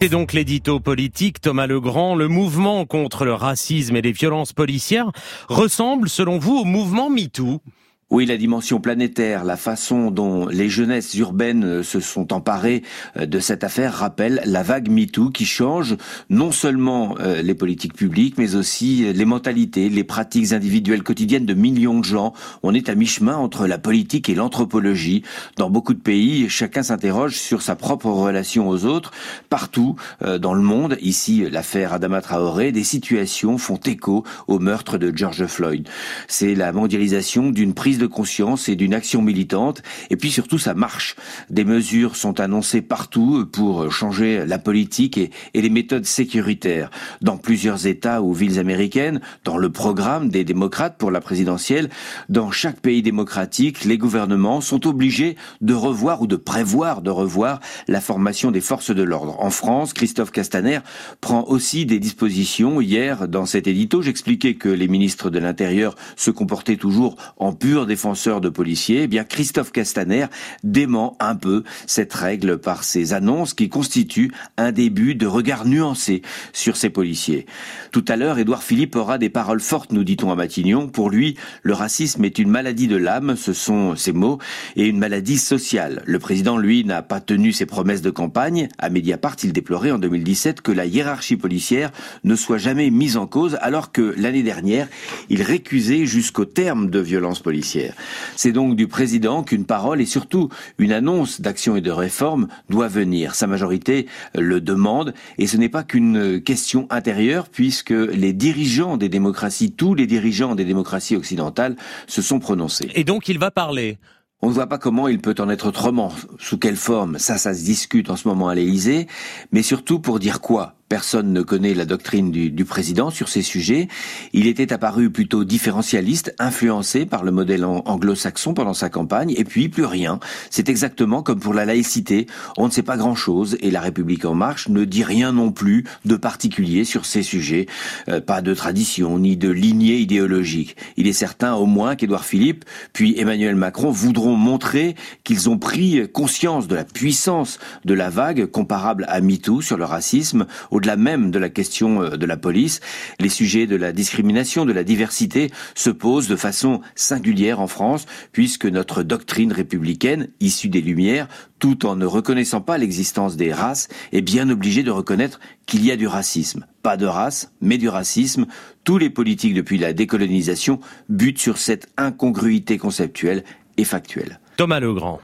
C'est donc l'édito politique Thomas Legrand. Le mouvement contre le racisme et les violences policières ressemble, selon vous, au mouvement MeToo ? Oui, la dimension planétaire, la façon dont les jeunesses urbaines se sont emparées de cette affaire rappelle la vague MeToo qui change non seulement les politiques publiques, mais aussi les mentalités, les pratiques individuelles quotidiennes de millions de gens. On est à mi-chemin entre la politique et l'anthropologie. Dans beaucoup de pays, chacun s'interroge sur sa propre relation aux autres. Partout dans le monde, ici l'affaire Adama Traoré, des situations font écho au meurtre de George Floyd. C'est la mondialisation d'une prise de conscience et d'une action militante, et puis surtout ça marche. Des mesures sont annoncées partout pour changer la politique et les méthodes sécuritaires. Dans plusieurs États ou villes américaines, dans le programme des démocrates pour la présidentielle, dans chaque pays démocratique, les gouvernements sont obligés de revoir ou de prévoir de revoir la formation des forces de l'ordre. En France, Christophe Castaner prend aussi des dispositions. Hier, dans cet édito, j'expliquais que les ministres de l'Intérieur se comportaient toujours en pur défenseur de policiers. Eh bien, Christophe Castaner dément un peu cette règle par ses annonces qui constituent un début de regard nuancé sur ces policiers. Tout à l'heure, Édouard Philippe aura des paroles fortes, nous dit-on à Matignon. Pour lui, le racisme est une maladie de l'âme, ce sont ses mots, et une maladie sociale. Le président, lui, n'a pas tenu ses promesses de campagne. À Mediapart, il déplorait en 2017 que la hiérarchie policière ne soit jamais mise en cause, alors que l'année dernière, il récusait jusqu'au terme de violences policières. C'est donc du président qu'une parole et surtout une annonce d'action et de réforme doit venir. Sa majorité le demande et ce n'est pas qu'une question intérieure puisque les dirigeants des démocraties, tous les dirigeants des démocraties occidentales se sont prononcés. Et donc il va parler ? On ne voit pas comment il peut en être autrement, sous quelle forme, ça se discute en ce moment à l'Élysée, mais surtout pour dire quoi ? Personne ne connaît la doctrine du président sur ces sujets. Il était apparu plutôt différentialiste, influencé par le modèle anglo-saxon pendant sa campagne, et puis plus rien. C'est exactement comme pour la laïcité. On ne sait pas grand-chose, et La République En Marche ne dit rien non plus de particulier sur ces sujets. Pas de tradition, ni de lignée idéologique. Il est certain au moins qu'Édouard Philippe, puis Emmanuel Macron voudront montrer qu'ils ont pris conscience de la puissance de la vague comparable à MeToo sur le racisme, au-delà même de la question de la police, les sujets de la discrimination, de la diversité se posent de façon singulière en France, puisque notre doctrine républicaine, issue des Lumières, tout en ne reconnaissant pas l'existence des races, est bien obligée de reconnaître qu'il y a du racisme. Pas de race, mais du racisme. Tous les politiques depuis la décolonisation butent sur cette incongruité conceptuelle et factuelle. Thomas Legrand.